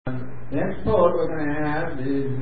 The next poet we're going to have is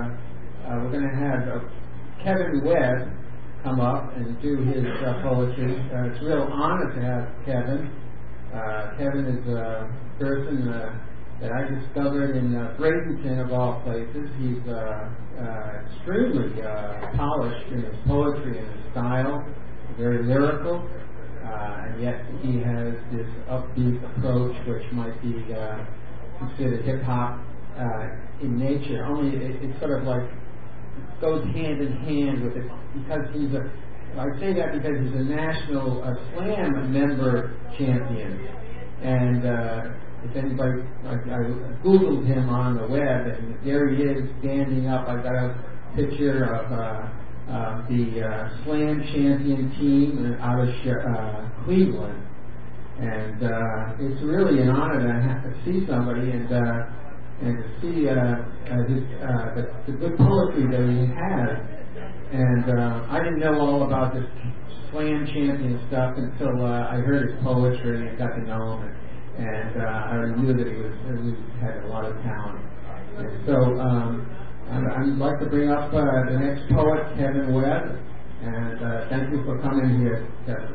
Kevin Webb come up and do his poetry. It's a real honor to have Kevin. Kevin is a person that I discovered in Bradenton, of all places. He's extremely polished in his poetry and his style, very lyrical, and yet he has this upbeat approach which might be considered hip-hop in nature. Only it's sort of like it goes hand in hand with it because I say that because he's a national slam member champion. And if anybody, I Googled him on the web, and there he is standing up. I got a picture of the slam champion team out of Cleveland. And it's really an honor to see somebody and to see the good poetry that he has. And I didn't know all about this slam champion stuff until I heard his poetry and got to know him. And I knew that he had a lot of talent. And so I'd like to bring up the next poet, Kevin Webb. And thank you for coming here, Kevin.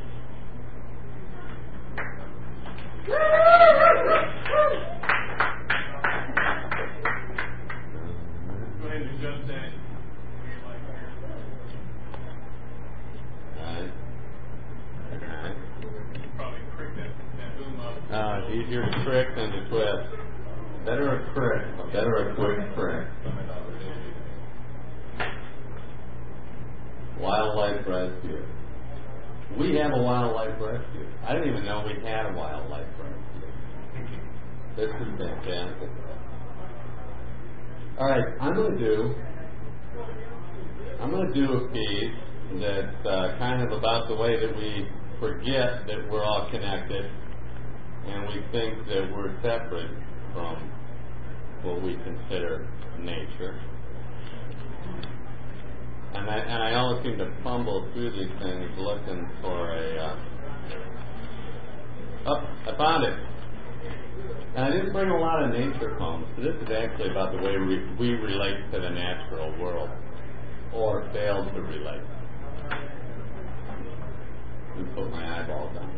Go ahead and adjust that. Probably crick that boom up. It's easier to crick than to twist. Better a crick, better a quick crick. Wildlife rescue. We have a wildlife rescue. I didn't even know we had a wildlife rescue. This is fantastic. All right, I'm going to do a piece that's kind of about the way that we forget that we're all connected, and we think that we're separate from what we consider nature. And I always seem to fumble through these things looking for I found it. And I didn't bring a lot of nature poems, so this is actually about the way we relate to the natural world, or fail to relate. Let me put my eyeballs on.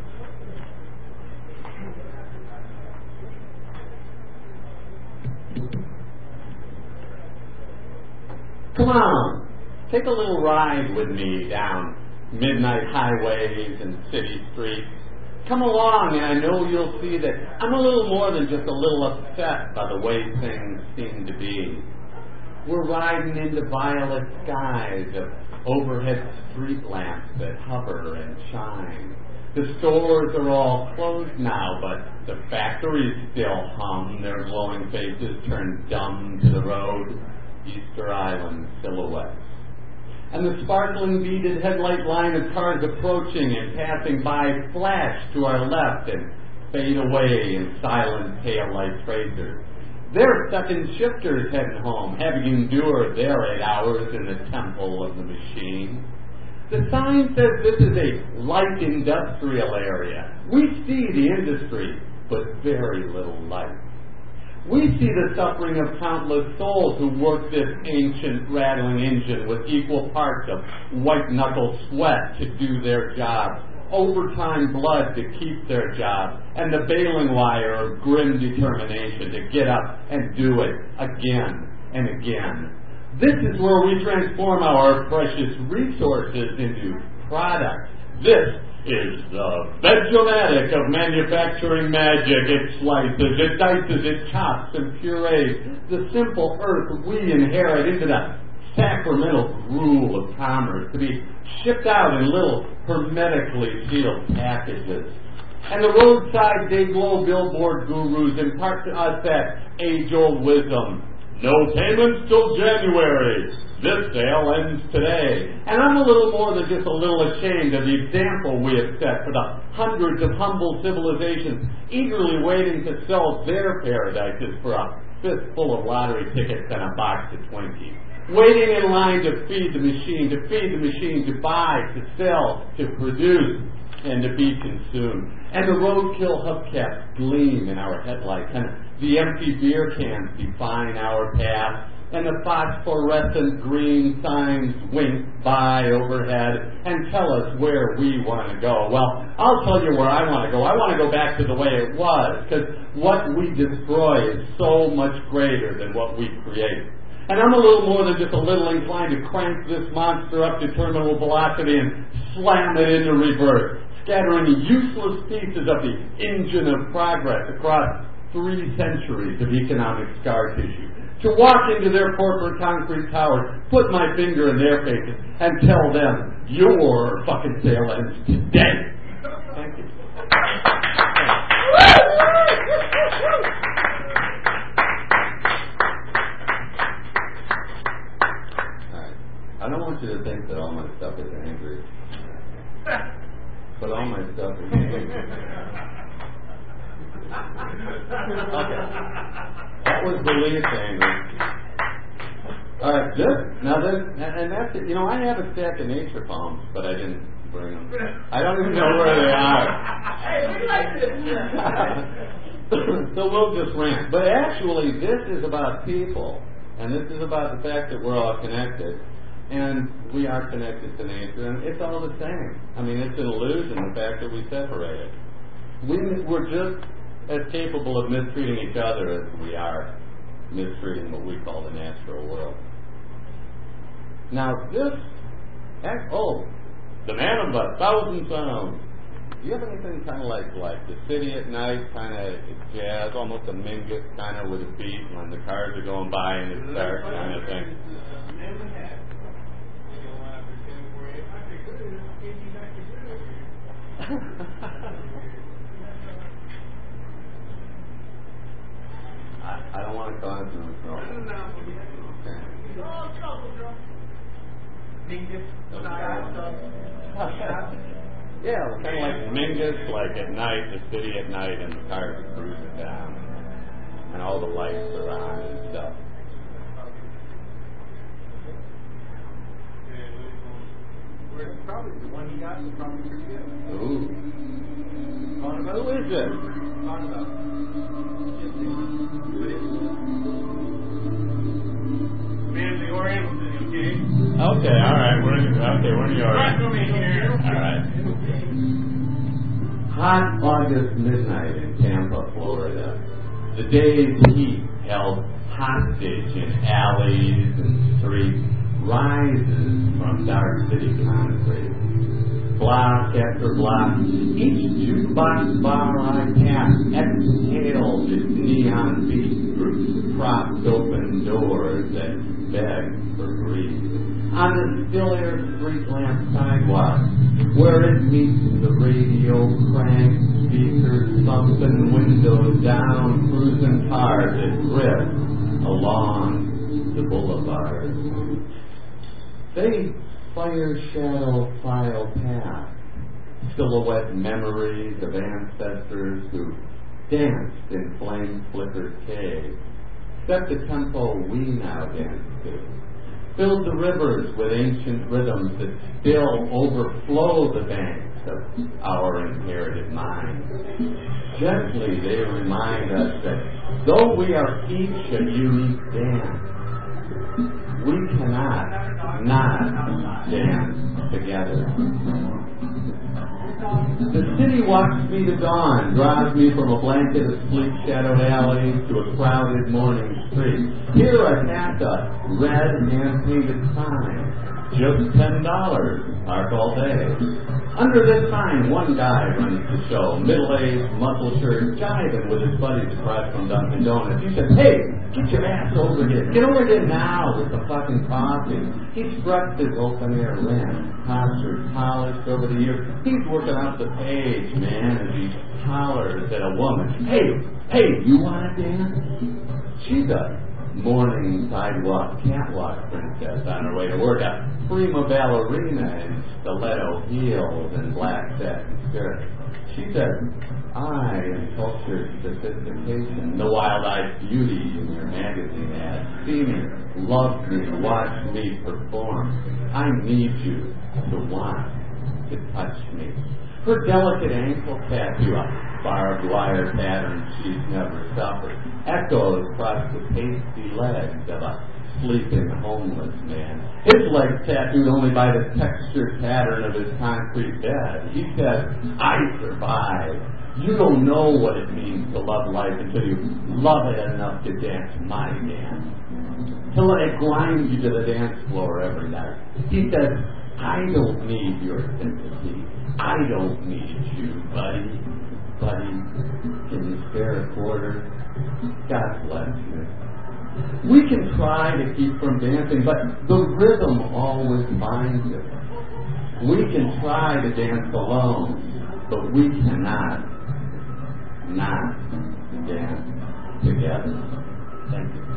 Come on! Take a little ride with me down midnight highways and city streets. Come along, and I know you'll see that I'm a little more than just a little upset by the way things seem to be. We're riding into violet skies of overhead street lamps that hover and shine. The stores are all closed now, but the factories still hum. Their glowing faces turn dumb to the road. Easter Island silhouettes. And the sparkling beaded headlight line of cars approaching and passing by flash to our left and fade away in silent taillight tracers. They're second shifters heading home, having endured their 8 hours in the temple of the machine. The sign says this is a light industrial area. We see the industry, but very little light. We see the suffering of countless souls who work this ancient rattling engine with equal parts of white-knuckle sweat to do their job, overtime blood to keep their job, and the baling wire of grim determination to get up and do it again and again. This is where we transform our precious resources into products. This is the Veg-O-Matic of manufacturing magic. It slices, it dices, it chops and purees the simple earth we inherit into the sacramental gruel of commerce to be shipped out in little hermetically sealed packages. And the roadside day-glow billboard gurus impart to us that age-old wisdom. No payments till January. This sale ends today. And I'm a little more than just a little ashamed of the example we have set for the hundreds of humble civilizations eagerly waiting to sell their paradises for a fistful of lottery tickets and a box of Twinkies. Waiting in line to feed the machine, to buy, to sell, to produce, and to be consumed. And the roadkill hubcaps gleam in our headlights, and The empty beer cans define our path, and the phosphorescent green signs wink by overhead and tell us where we want to go. Well, I'll tell you where I want to go. I want to go back to the way it was, because what we destroy is so much greater than what we create. And I'm a little more than just a little inclined to crank this monster up to terminal velocity and slam it into reverse, scattering useless pieces of the engine of progress across 3 centuries of economic scar tissue. To walk into their corporate concrete towers, put my finger in their faces, and tell them, your fucking sale ends today. Thank you. Alright. I don't want you to think that all my stuff is angry. But all my stuff is angry. Okay. That was the least angry. All right, good. Now and that's it. You know, I have a stack of nature poems, but I didn't bring them. I don't even know where they are. Hey, we like this. So we'll just rant. But actually, this is about people, and this is about the fact that we're all connected, and we are connected to nature, and it's all the same. I mean, it's an illusion, the fact that we separate it. We're just as capable of mistreating each other as we are mistreating what we call the natural world. Now this, the man of 1,000 sounds. Do you have anything kind of like the city at night, kind of jazz, almost a Mingus kind of with a beat when the cars are going by and it starts kind of thing? I don't want to cause no trouble. Yeah, kind of like Mingus, like at night, the city at night, and the cars are cruising down, and all the lights are on and stuff. Probably the one you got is probably pretty good. Ooh. Who is this? Man, the Oriental City, okay? Okay, all right. We're in the Orient. Come in here. All right. Hot August midnight in Tampa, Florida. The day's heat held hostage in alleys and streets rises from dark city concrete. Block after block, each jukebox bar I pass exhales its neon beat through propped open doors that beg for grief. On the still air street lamp sidewalk, where it meets the radio crank, speakers thumping, windows down, cruising cars that drift along the boulevard. They fire shadow file past, silhouette memories of ancestors who danced in flame-flickered caves, set the tempo we now dance to, filled the rivers with ancient rhythms that still overflow the banks of our inherited minds. Gently they remind us that though we are each a unique dance, we cannot not dance together. The city walks me to dawn, draws me from a blanket of sleep-shadowed alleys to a crowded morning street. Here atop a red hand-painted sign, just $10, park all day. Under this sign, one guy runs the show, middle-aged, muscle shirt, jiving with his buddies across from Dunkin' Donuts. He says, "Hey, get your ass over here. Get over here now with the fucking coffee." He struts his open-air ramp, posture polished over the years. He's working up the page, man, as he hollers at a woman. Hey, you want to dance? She's a morning sidewalk catwalk princess on her way to work, a prima ballerina in stiletto heels and black satin skirt. She says, "I am cultured sophistication, the wild-eyed beauty in your magazine ad. See me, love me, watch me perform. I need you to want to touch me." Her delicate ankle tattoo, a barbed wire patterns she's never suffered. Echoes across the pasty legs of a sleeping homeless man. His legs tattooed only by the textured pattern of his concrete bed. He says, I survived. You don't know what it means to love life until you love it enough to dance my dance. Till it grinds you to the dance floor every night. He says, I don't need your sympathy. I don't need you, buddy. Buddy, can you spare a quarter? God bless you. We can try to keep from dancing, but the rhythm always finds us. We can try to dance alone, but we cannot not dance together. Thank you.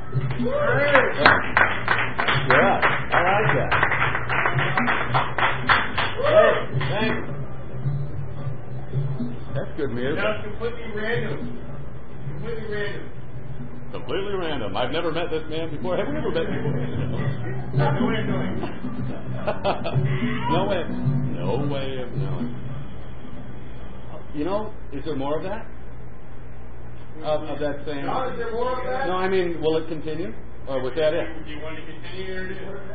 Yeah, I like that. Hey, thanks. That's good music. Now, completely random. Completely random. Completely random. I've never met this man before. Have we ever met before? No way of knowing. No way of knowing. You know, is there more of that? Of that same? No, is there more of that? No, I mean, will it continue? Or was that it? Do you want to continue or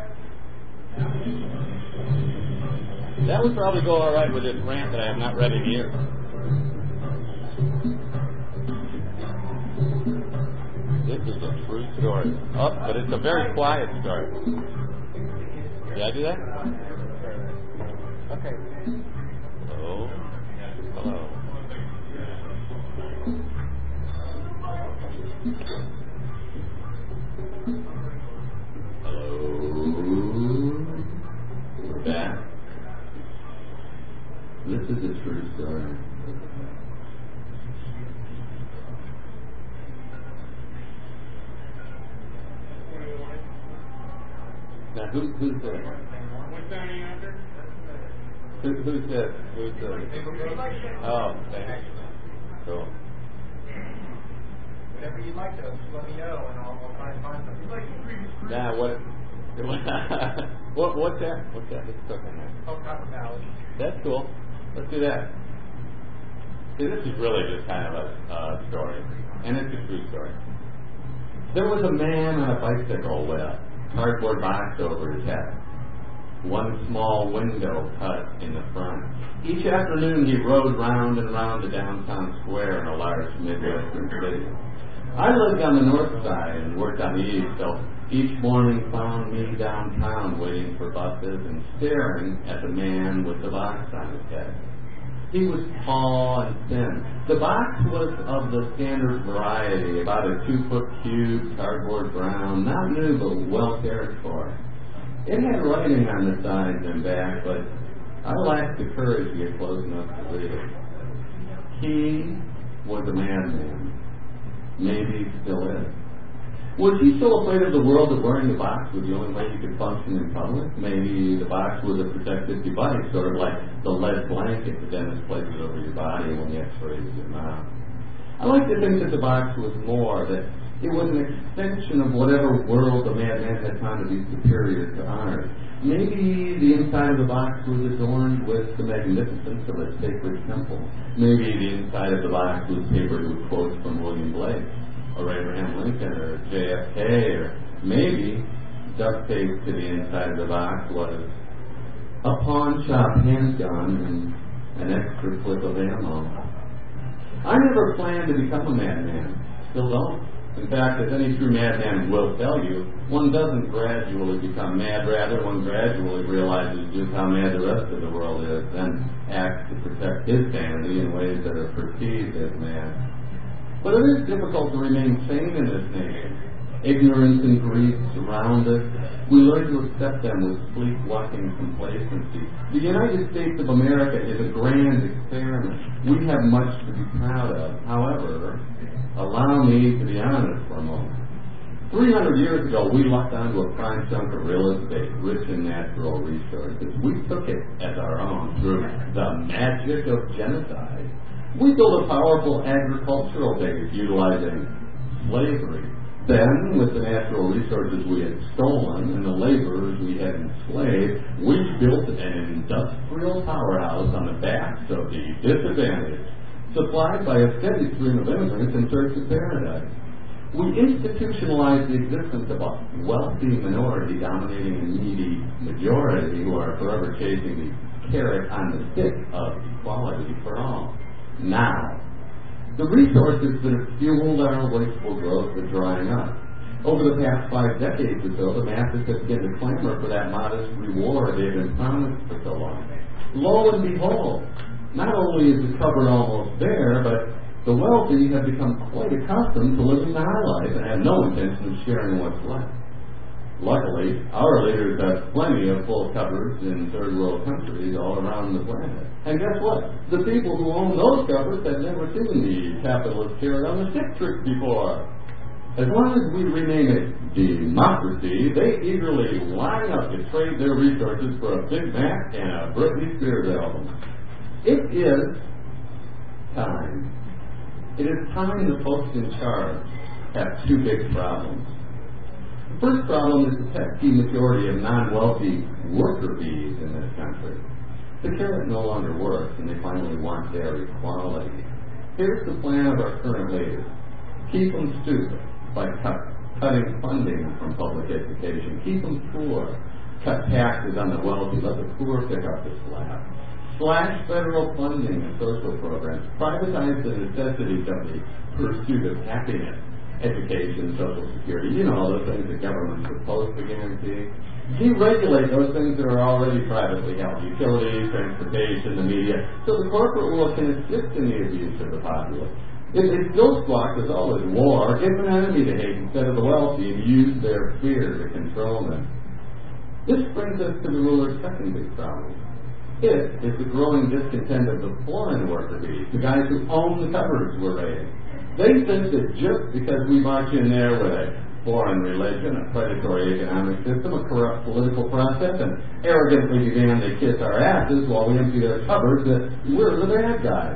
do? That would probably go all right with this rant that I am not ready to hear. This is a true story. Oh, but it's a very quiet story. Did I do that? Okay. Hello? Hello. Hello? We're back. This is a true story. Now, who's this? What's that after? Who's this? Who's this? Oh, thanks. Cool. Whatever you'd like to, just let me know, and I'll try and find something. Now, what's that? What's that? Let's cook on that. Oh, Copper Valley. That's cool. Let's do that. See, this is really just kind of a story, and it's a true story. There was a man on a bicycle with a cardboard box over his head. One small window cut in the front. Each afternoon he rode round and round the downtown square in a large Midwestern city. I lived on the north side and worked on the east, so each morning found me downtown waiting for buses and staring at the man with the box on his head. He was tall and thin. The box was of the standard variety, about a 2-foot cube, cardboard brown, not new but well cared for. It had writing on the sides and back, but I lacked the courage to get close enough to read it. He was a madman. Maybe he still is. Was he so afraid of the world that wearing the box was the only way he could function in public? Maybe the box was a protective device, sort of like the lead blanket the dentist places over your body when he x-rays your mouth. I like to think that the box was more, that it was an extension of whatever world the madman had found to be superior to ours. Maybe the inside of the box was adorned with the magnificence of a sacred temple. Maybe the inside of the box was papered with quotes from William Blake, or Abraham Lincoln, or JFK, or maybe duct taped to the inside of the box was a pawn shop handgun and an extra clip of ammo. I never planned to become a madman. Still don't. In fact, as any true madman will tell you, one doesn't gradually become mad. Rather, one gradually realizes just how mad the rest of the world is, then acts to protect his sanity in ways that are perceived as mad. But it is difficult to remain sane in this nation. Ignorance and grief surround us. We learn to accept them with sleepwalking complacency. The United States of America is a grand experiment. We have much to be proud of. However, allow me to be honest for a moment. 300 years ago, we locked onto a prime chunk of real estate, rich in natural resources. We took it as our own through the magic of genocide. We built a powerful agricultural base utilizing slavery. Then, with the natural resources we had stolen and the laborers we had enslaved, we built an industrial powerhouse on the backs of the disadvantaged. supplied by a steady stream of immigrants in search of paradise. We institutionalize the existence of a wealthy minority dominating a needy majority who are forever chasing the carrot on the stick of equality for all. Now, the resources that have fueled our wasteful growth are drying up. Over the past 5 decades or so, the masses have begun to clamor for that modest reward they've been promised for so long. Lo and behold, not only is the cupboard almost bare, but the wealthy have become quite accustomed to living the high life and have no intention of sharing what's left. Luckily, our leaders have plenty of full cupboards in third world countries all around the planet. And guess what? The people who own those cupboards have never seen the capitalist carrot on the stick trick before. As long as we remain a democracy, they eagerly line up to trade their resources for a Big Mac and a Britney Spears album. It is time. It is time the folks in charge have 2 big problems. The first problem is the pesky majority of non-wealthy worker bees in this country. The carrot no longer works, and they finally want their equality. Here's the plan of our current leaders. Keep them stupid by cutting funding from public education. Keep them poor. Cut taxes on the wealthy. Let the poor pick up the slack. Slash federal funding and social programs. Privatize the necessities of the pursuit of happiness. Education, Social Security, you know, all those things the government's supposed to guarantee. Deregulate those things that are already privately held. Utilities, transportation, the media. So the corporate world can assist in the abuse of the populace. If still squawk is always war, give an enemy to hate instead of the wealthy and use their fear to control them. This brings us to the ruler's second big problem. It is the growing discontent of the foreign worker bees, the guys who own the cupboards we're raiding. They think that just because we march in there with a foreign religion, a predatory economic system, a corrupt political process, and arrogantly demand they kiss our asses while we empty their cupboards, that we're the bad guys.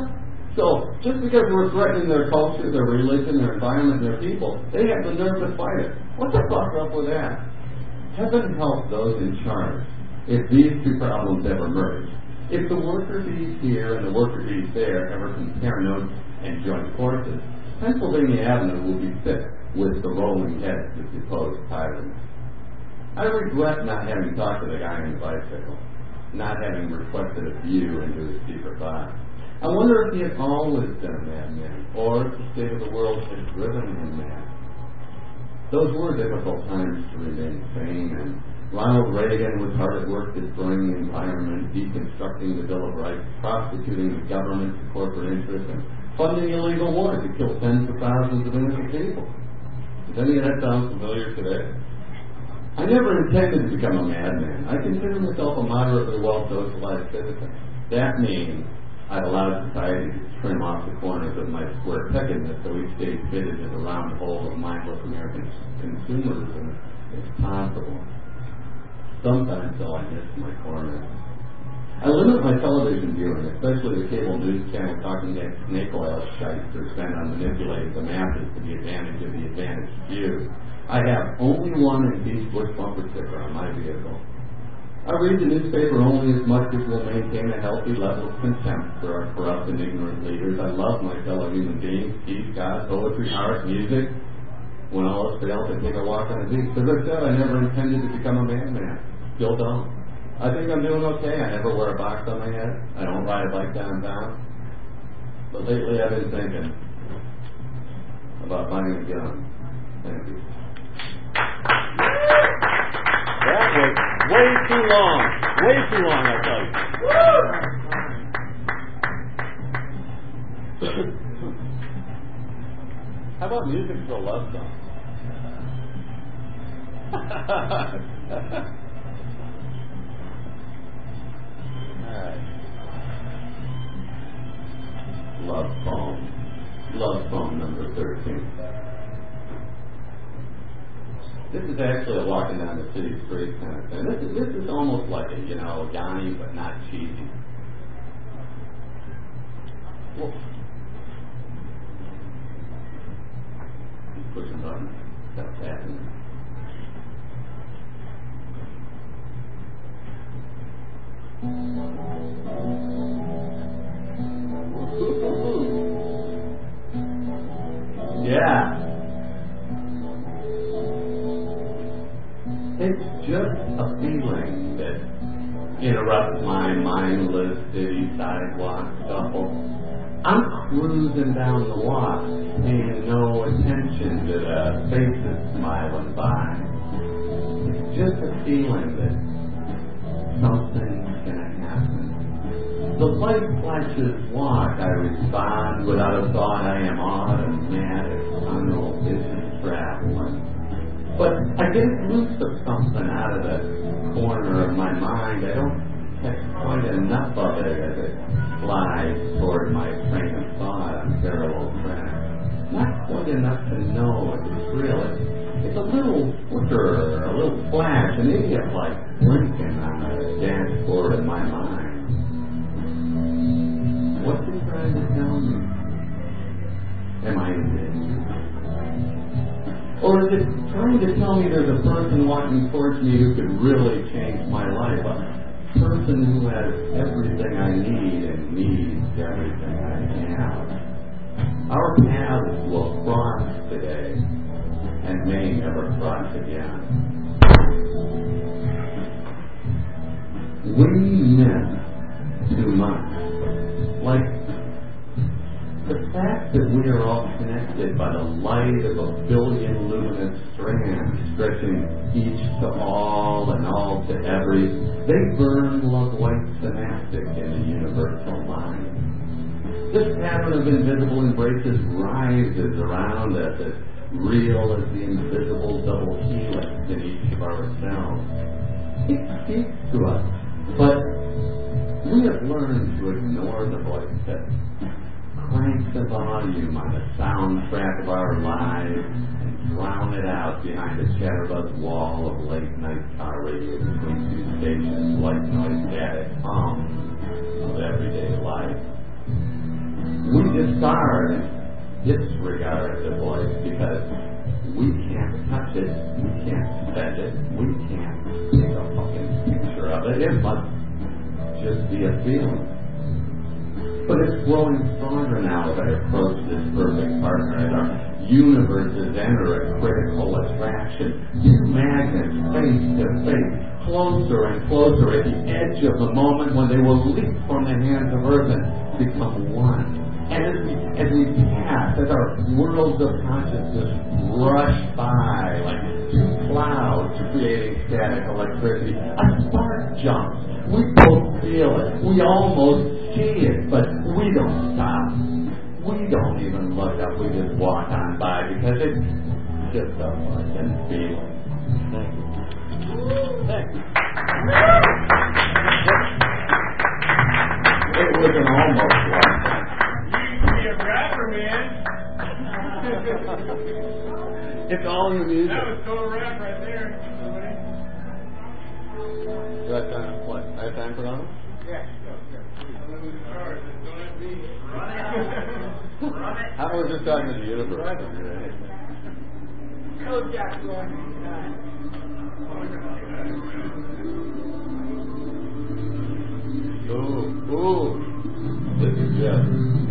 So, just because we're threatening their culture, their religion, their environment, their people, they have the nerve to fight it. What the fuck up with that? Heaven help those in charge if these 2 problems ever merge. If the worker bees here and the worker bees there ever compare notes and join forces, Pennsylvania Avenue will be thick with the rolling heads of deposed tyrants. I regret not having talked to the guy on the bicycle, not having requested a view into his deeper thoughts. I wonder if he had always been a madman, or if the state of the world had driven him mad. Those were difficult times to remain sane, and Ronald Reagan was hard at work destroying the environment, deconstructing the Bill of Rights, prostituting the government to corporate interests, and funding illegal wars to kill tens of thousands of innocent people. Does any of that sound familiar today? I never intended to become a madman. I consider myself a moderately well-socialized citizen. That means I've allowed society to trim off the corners of my square peggedness so each day fitted as a round hole of mindless American consumerism as possible. Sometimes, though, I miss my corners. I limit my television viewing, especially the cable news channel talking that snake oil shysters spend on manipulating the masses to the advantage of the advantaged few. I have only one impeached Bush bumper sticker on my vehicle. I read the newspaper only as much as will maintain a healthy level of contempt for our corrupt and ignorant leaders. I love my fellow human beings, peace, God, poetry, art, music. When all else fails, I take a walk on the beach. As I said, I never intended to become a madman. Still don't. I think I'm doing okay. I never wear a box on my head. I don't ride a bike downtown. But lately I've been thinking about buying a gun. Thank you. That was way too long. Way too long, I tell you. How about music for a love song? Alright. Love poem number 13. This is actually a walking down the city street kind of thing. This is almost like a, Yanni, but not cheesy. Well, pushing buttons. Stuff's happening. It's just a feeling that interrupts my mindless city sidewalk shuffle. I'm cruising down the walk, paying no attention to the faces smiling by. It's just a feeling that something's gonna happen. The light flashes walk, I respond without a thought. I am automatic, tunnel vision traveling. But I get a glimpse of something out of the corner of my mind. I don't catch quite enough of it as it flies toward my train of thought on parallel tracks. Not quite enough to know if it's real. It's a little flicker, a little flash, an idiot-like blinking on the dashboard of my mind. What's he trying to tell me? Am I in danger? Or is it trying to tell me there's a person walking towards me who could really change my life? A person who has everything I need and needs everything I have. Our paths will cross today and may never cross again. We miss too much. Like the fact that we are all connected by the light of a billion luminous strands, stretching each to all and all to every, they burn love-like synaptic in the universal mind. This pattern of invisible embraces rises around us as real as the invisible double helix in each of our cells. It speaks to us, but we have learned to ignore the voice that cranks the volume on the soundtrack of our lives and drown it out behind the chatterbuzz wall of late-night car radio between two stations, white noise static hum of everyday life. We discard and disregard the voice because we can't touch it, we can't spend it, we can't take a fucking picture of it. It must just be a feeling. But it's growing stronger now as I approach this perfect partner, as our universes enter a critical attraction. Two magnets face to face, closer and closer at the edge of the moment when they will leap from the hands of Earth and become one. And as we pass, as our worlds of consciousness rush by like two clouds creating static electricity, a spark jumps. We both feel it. We almost see it, but we don't stop. We don't even look up. We just walk on by because it's just a fucking feeling. Thank you. Thank you. It was an almost like that. Be a rapper, man. It's all in the music. That was total rap right there. Do I have time? What? I have time for that? Yeah. Don't lose the cars. Don't have me. Run it. I was just talking to the universe. Go, Jack. Ooh. This is good.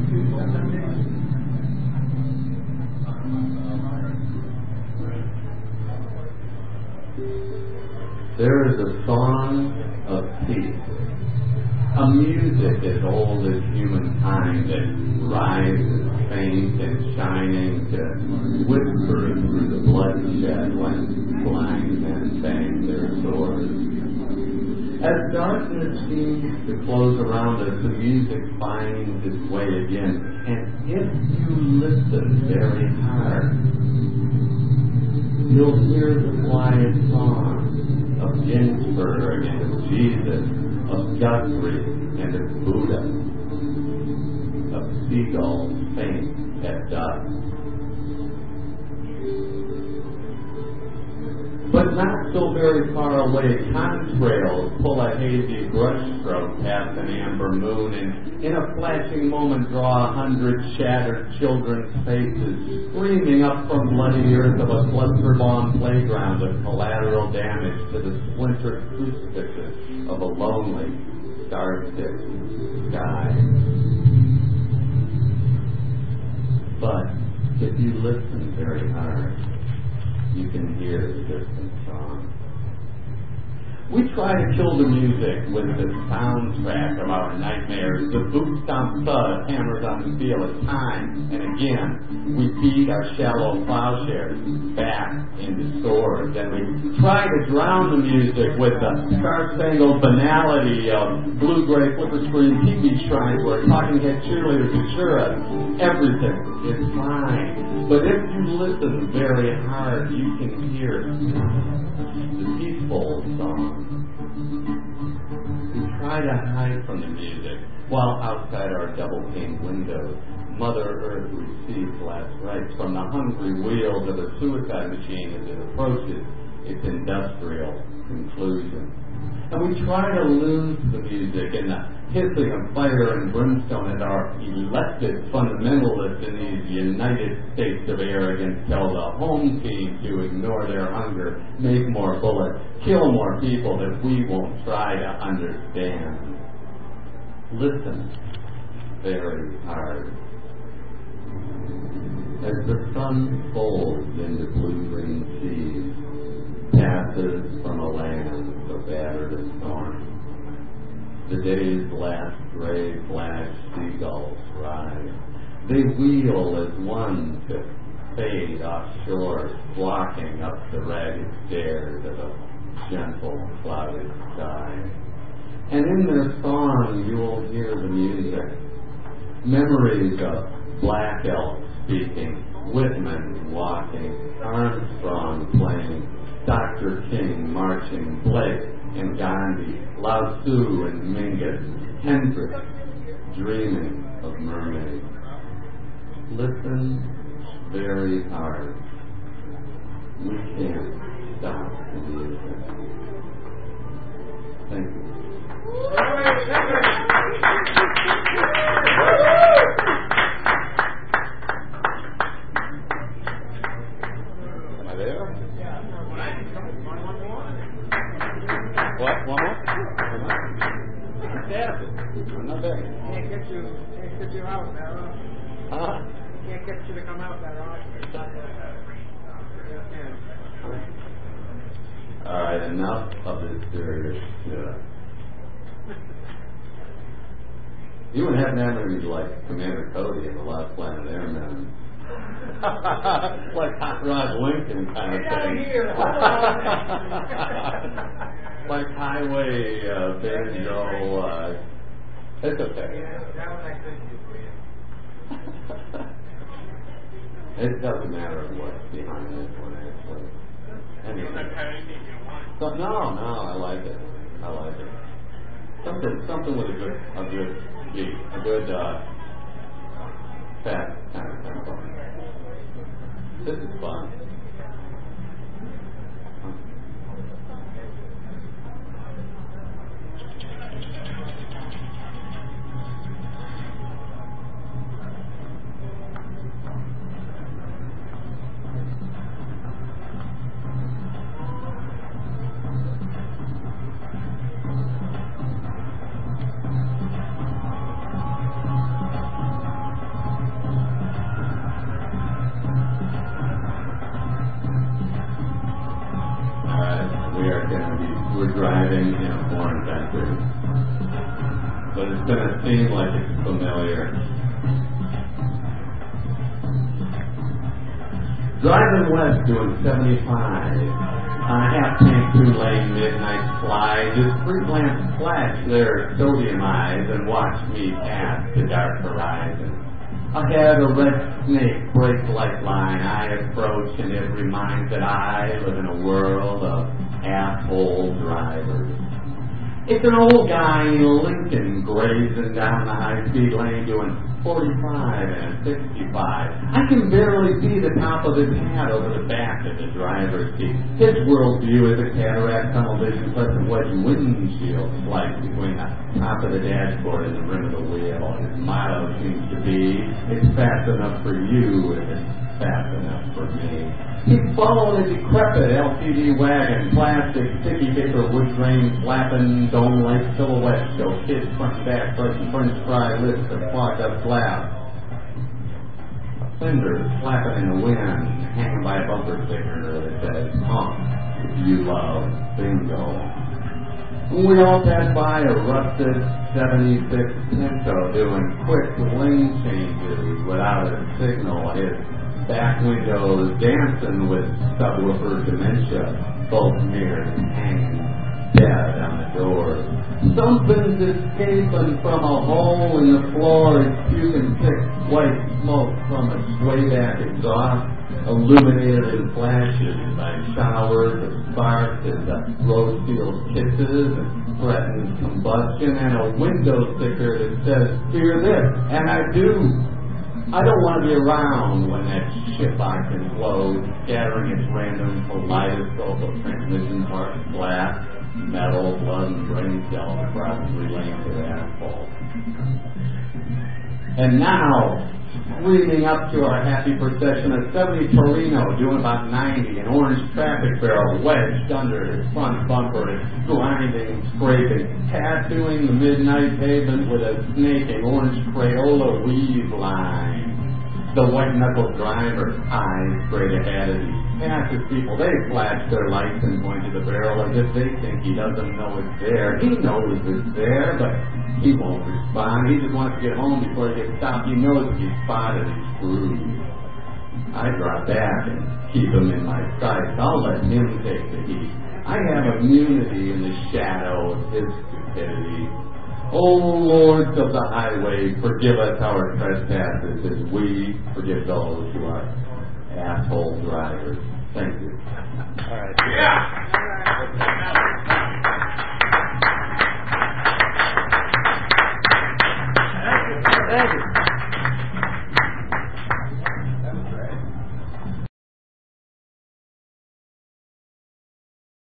There is a song of peace, a music as old as humankind that rises faint and shining to whisper through the bloodshed when blind men bang their swords. As darkness seems to close around us, the music finds its way again, and if you listen very hard, you'll hear the quiet song of Ginsberg and of Jesus, of Guthrie and of Buddha, of seagulls faint at dusk. But not so very far away, contrails pull a hazy brushstroke past an amber moon, and in a flashing moment draw 100 shattered children's faces, screaming up from bloody earth of a cluster-bomb playground of collateral damage to the splintered crucifixes of a lonely, star-tipped sky. But if you listen very hard, you can hear the distant song. We try to kill the music with the soundtrack of our nightmares. The boot stomp thud hammers on the steel of time and again. We beat our shallow plowshares back into swords, and we try to drown the music with the star-spangled banality of blue-gray flipper screen TV shrines where talking head cheerleaders assure us everything is fine. But if you listen very hard, you can hear the peaceful song. We try to hide from the music while outside our double-pane windows, Mother Earth receives last rites from the hungry wheels of a suicide machine as it approaches its industrial conclusion. And we try to lose the music in the hissing of fire and brimstone as our elected fundamentalists in these United States of arrogance tell the home team to ignore their hunger, make more bullets, kill more people that we won't try to understand. Listen very hard. As the sun folds into blue-green seas, passes from a land so battered and torn, the day's last gray flash seagulls rise. They wheel as one to fade offshore, walking up the ragged stairs of a gentle, clouded sky. And in their song you'll hear the music, memories of Black Elk speaking, Whitman walking, Armstrong playing, Dr. King marching, Blake and Gandhi, Lao Tzu and Mingus, Hendrix dreaming of mermaids. Listen very hard. We can't stop the music. Thank you. Am I there? What? One more? I'm not there. Can't get you out that rock. Can't get you to come out that rock. All right, enough of this serious shit. You wouldn't happen to have any like Commander Cody in The Last Planet Airmen. Like Hot Rod Lincoln kind of thing. Here, Like Highway Banjo. It's okay. that one I couldn't do for you. It doesn't matter what's behind this one, actually. Anything. So, no, I like it. Something with a good beat, a good fast kind of tempo. This is fun. We're driving in a foreign country, but it's going to seem like it's familiar. Driving west doing 75 on a half-tank, two-lane midnight slide, just street lamps flash their sodium eyes and watch me pass the dark horizon. Ahead, a red snake breaks lifeline. I approach, in every mind that I live in a world of asshole drivers. It's an old guy in a Lincoln grazing down the high-speed lane doing 45 and 65. I can barely see the top of his hat over the back of the driver's seat. His worldview is a cataract tunnel vision plus a wedge windshield slice between the top of the dashboard and the rim of the wheel. His motto seems to be, it's fast enough for you if it's fast enough for me. He's following a decrepit LCD wagon, plastic, sticky paper, wood grain, flapping, dome-like silhouettes show kids front and back, brushing French fry lips of clogged up glass. Fenders flapping in the wind, hanging by a bumper sticker that says, "Punk, if you love bingo." We all passed by a rusted 76 Pinto doing quick lane changes without a signal. His back windows dancing with subwoofer dementia, both mirrors hanging dead on the doors. Something's escaping from a hole in the floor and puking thick white smoke from a swayback exhaust, illuminated in flashes by showers of sparks and rose-field kisses and threatened combustion, and a window sticker that says, "Fear this," and I do. I don't want to be around when that shitbox implodes, scattering its random kaleidoscope of transmission parts, glass, metal, blood, and brain cells across 3 lanes of asphalt. And now, screaming up to our happy procession, a 70 Torino doing about 90, an orange traffic barrel wedged under his front bumper, it's grinding, scraping, tattooing the midnight pavement with a snaking orange Crayola weave line. The white-knuckled driver, eyes straight ahead as he passes people. They flash their lights and point to the barrel as if they think he doesn't know it's there. He knows it's there, but he won't respond. He just wants to get home before he gets stopped. He knows if he's spotted, he's screwed. I drop back and keep him in my sights. I'll let him take the heat. I have immunity in the shadow of his stupidity. O Lords of the highway, forgive us our trespasses as we forgive those who are asshole drivers. Thank you. All right.